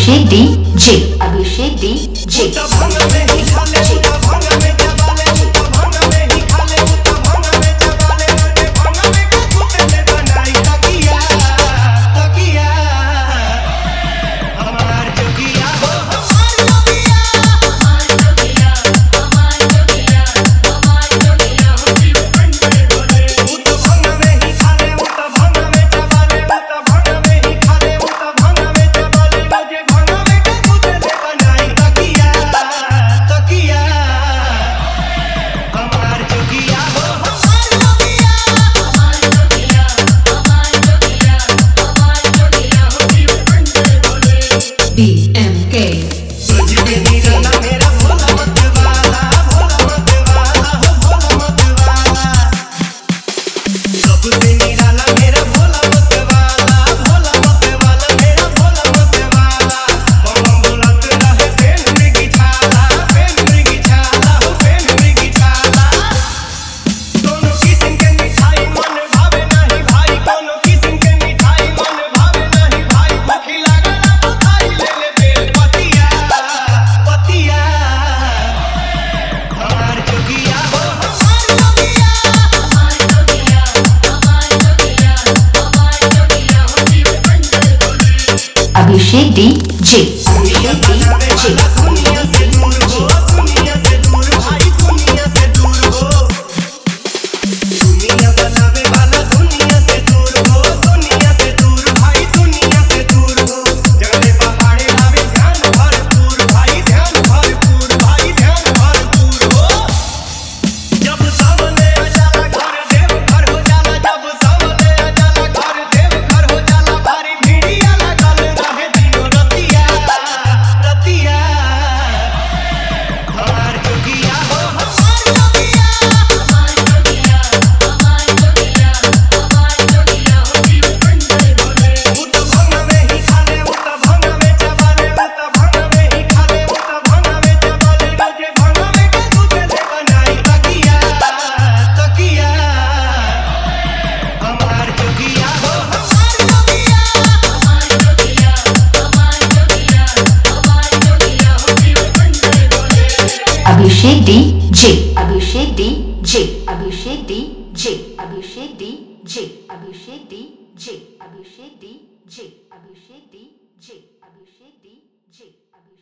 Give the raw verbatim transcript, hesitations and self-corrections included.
Abhishek D J Abhishek D J B M K Abhishek D J Abhishek D J Abhishek D J Abhishek D J Abhishek D J Abhishek D J Abhishek D J Abhishek D J Abhishek D J Abhishek D जे